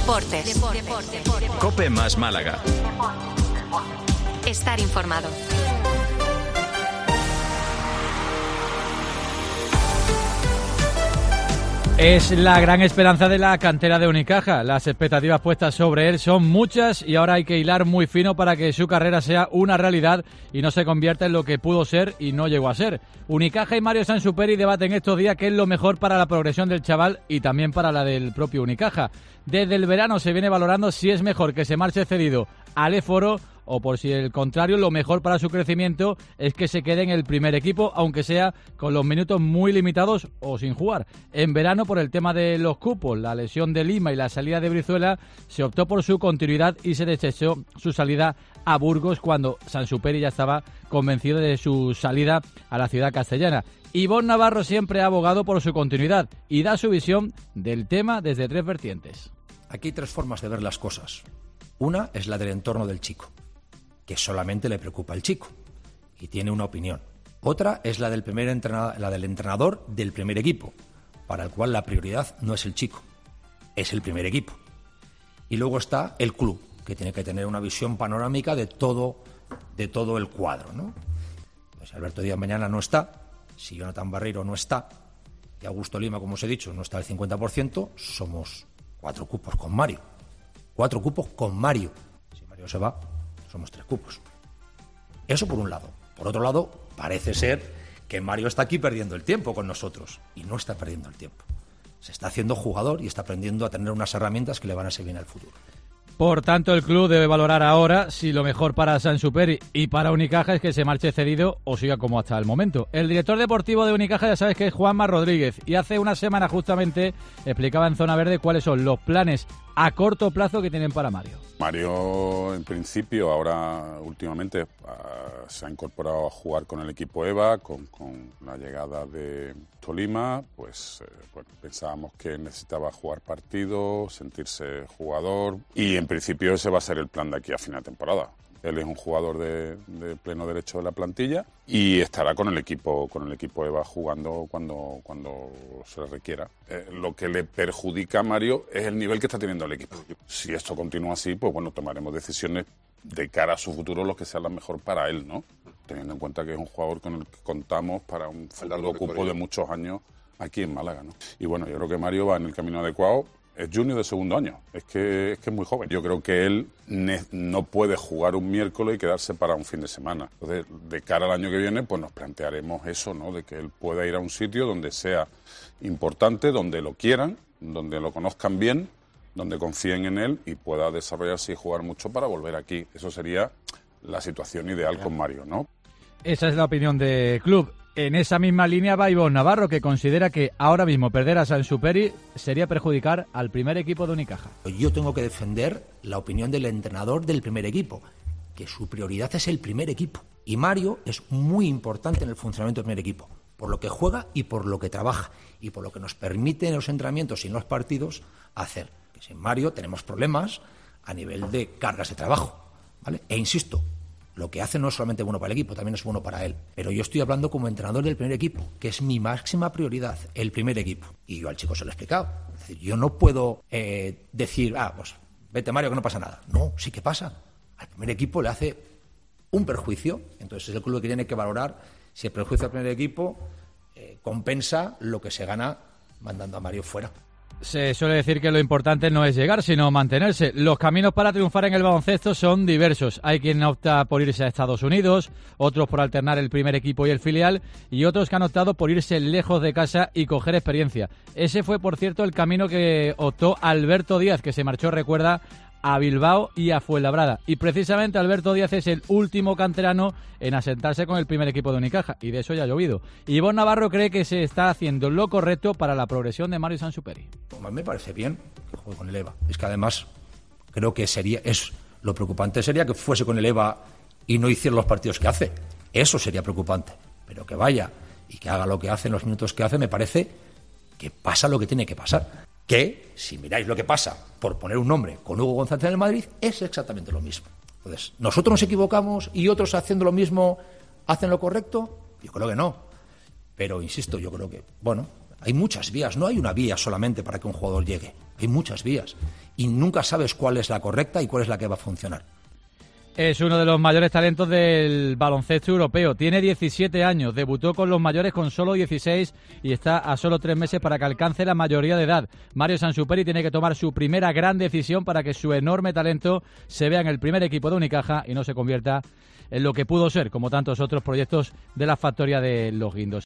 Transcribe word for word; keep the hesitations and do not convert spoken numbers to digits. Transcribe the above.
Deportes. COPE más Málaga. Estar informado. Es la gran esperanza de la cantera de Unicaja. Las expectativas puestas sobre él son muchas y ahora hay que hilar muy fino para que su carrera sea una realidad y no se convierta en lo que pudo ser y no llegó a ser. Unicaja y Mario Sansuperi debaten estos días qué es lo mejor para la progresión del chaval y también para la del propio Unicaja. Desde el verano se viene valorando si es mejor que se marche cedido al Éforo o por si el contrario, lo mejor para su crecimiento es que se quede en el primer equipo, aunque sea con los minutos muy limitados o sin jugar. En verano, por el tema de los cupos, la lesión de Lima y la salida de Brizuela, se optó por su continuidad y se desechó su salida a Burgos cuando Sansuperi ya estaba convencido de su salida a la ciudad castellana. Ivonne Navarro siempre ha abogado por su continuidad y da su visión del tema desde tres vertientes. Aquí hay tres formas de ver las cosas. Una es la del entorno del chico, que solamente le preocupa al chico y tiene una opinión. Otra es la del primer entrenador, la del entrenador del primer equipo, para el cual la prioridad no es el chico, es el primer equipo. Y luego está el club, que tiene que tener una visión panorámica de todo, de todo el cuadro, ¿no? Pues Alberto Díaz mañana no está, si Jonathan Barreiro no está, y Augusto Lima, como os he dicho, no está al cincuenta por ciento, somos cuatro cupos con Mario. Cuatro cupos con Mario. Si Mario se va, somos tres cupos. Eso por un lado. Por otro lado, parece ser que Mario está aquí perdiendo el tiempo con nosotros. Y no está perdiendo el tiempo. Se está haciendo jugador y está aprendiendo a tener unas herramientas que le van a servir en el futuro. Por tanto, el club debe valorar ahora si lo mejor para Sansuperi y para Unicaja es que se marche cedido o siga como hasta el momento. El director deportivo de Unicaja ya sabes que es Juanma Rodríguez y hace una semana justamente explicaba en Zona Verde cuáles son los planes a corto plazo que tienen para Mario. Mario, en principio, ahora últimamente uh, se ha incorporado a jugar con el equipo EVA, con, con la llegada de Tolima, pues eh, bueno, pensábamos que necesitaba jugar partidos, sentirse jugador y en principio ese va a ser el plan de aquí a final de temporada. Él es un jugador de, de pleno derecho de la plantilla y estará con el equipo con el equipo EVA jugando cuando, cuando se le requiera. Eh, lo que le perjudica a Mario es el nivel que está teniendo el equipo. Si esto continúa así, pues bueno, tomaremos decisiones de cara a su futuro, lo que sea la mejor para él, ¿no? Teniendo en cuenta que es un jugador con el que contamos para un futuro cupo de muchos años aquí en Málaga, ¿no? Y bueno, yo creo que Mario va en el camino adecuado. Es junior de segundo año, es que, es que es muy joven. Yo creo que él ne- no puede jugar un miércoles y quedarse para un fin de semana. Entonces, de cara al año que viene, pues nos plantearemos eso, ¿no? De que él pueda ir a un sitio donde sea importante, donde lo quieran, donde lo conozcan bien, donde confíen en él y pueda desarrollarse y jugar mucho para volver aquí. Eso sería la situación ideal con Mario, ¿no? Esa es la opinión del club. En esa misma línea va Ivonne Navarro, que considera que ahora mismo perder a Sansuperi sería perjudicar al primer equipo de Unicaja. Yo tengo que defender la opinión del entrenador del primer equipo, que su prioridad es el primer equipo. Y Mario es muy importante en el funcionamiento del primer equipo, por lo que juega y por lo que trabaja, y por lo que nos permite en los entrenamientos y en los partidos hacer. Que sin Mario tenemos problemas a nivel de cargas de trabajo, ¿vale? E insisto, lo que hace no es solamente bueno para el equipo, también es bueno para él. Pero yo estoy hablando como entrenador del primer equipo, que es mi máxima prioridad, el primer equipo. Y yo al chico se lo he explicado. Es decir, yo no puedo eh, decir, ah, pues vete Mario, que no pasa nada. No, sí que pasa. Al primer equipo le hace un perjuicio. Entonces es el club que tiene que valorar si el perjuicio al primer equipo eh, compensa lo que se gana mandando a Mario fuera. Se suele decir que lo importante no es llegar, sino mantenerse. Los caminos para triunfar en el baloncesto son diversos. Hay quien opta por irse a Estados Unidos, otros por alternar el primer equipo y el filial, y otros que han optado por irse lejos de casa y coger experiencia. Ese fue, por cierto, el camino que optó Alberto Díaz, que se marchó, recuerda, a Bilbao y a Fuenlabrada. Y precisamente Alberto Díaz es el último canterano en asentarse con el primer equipo de Unicaja, y de eso ya ha llovido. Ivonne Navarro cree que se está haciendo lo correcto para la progresión de Mario Sansuperi. Pues me parece bien que juegue con el EVA. Es que además creo que sería es lo preocupante sería que fuese con el EVA y no hiciera los partidos que hace. Eso sería preocupante. Pero que vaya y que haga lo que hace en los minutos que hace, me parece que pasa lo que tiene que pasar. Que, si miráis lo que pasa, por poner un nombre, con Hugo González en el Madrid, es exactamente lo mismo. Entonces, ¿nosotros nos equivocamos y otros haciendo lo mismo hacen lo correcto? Yo creo que no. Pero, insisto, yo creo que, bueno, hay muchas vías. No hay una vía solamente para que un jugador llegue. Hay muchas vías. y nunca sabes cuál es la correcta y cuál es la que va a funcionar. Es uno de los mayores talentos del baloncesto europeo. Tiene diecisiete años, debutó con los mayores con solo dieciséis y está a solo tres meses para que alcance la mayoría de edad. Mario Sansuperi tiene que tomar su primera gran decisión para que su enorme talento se vea en el primer equipo de Unicaja y no se convierta en lo que pudo ser, como tantos otros proyectos de la factoría de Los Guindos.